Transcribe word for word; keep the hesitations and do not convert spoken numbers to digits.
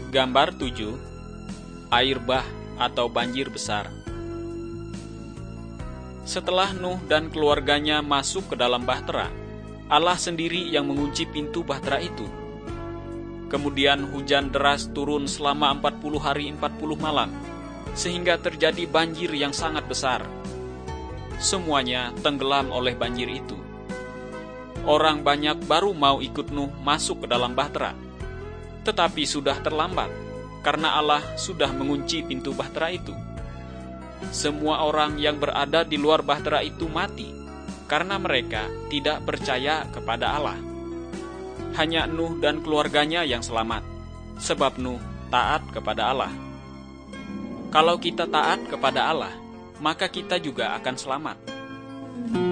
Gambar tujuh. Air bah atau banjir besar. Setelah Nuh dan keluarganya masuk ke dalam bahtera, Allah sendiri yang mengunci pintu bahtera itu. Kemudian hujan deras turun selama empat puluh hari empat puluh malam, sehingga terjadi banjir yang sangat besar. Semuanya tenggelam oleh banjir itu. Orang banyak baru mau ikut Nuh masuk ke dalam bahtera, tetapi sudah terlambat, karena Allah sudah mengunci pintu bahtera itu. Semua orang yang berada di luar bahtera itu mati, karena mereka tidak percaya kepada Allah. Hanya Nuh dan keluarganya yang selamat, sebab Nuh taat kepada Allah. Kalau kita taat kepada Allah, maka kita juga akan selamat.